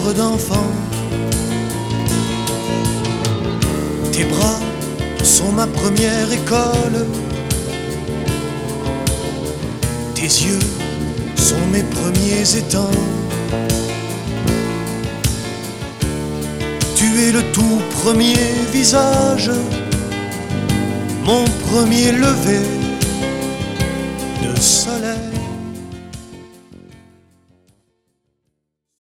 cœur d'enfant. Tes bras sont ma première école. Tes yeux sont mes premiers étangs. Tu es le tout premier visage, mon premier lever de soleil.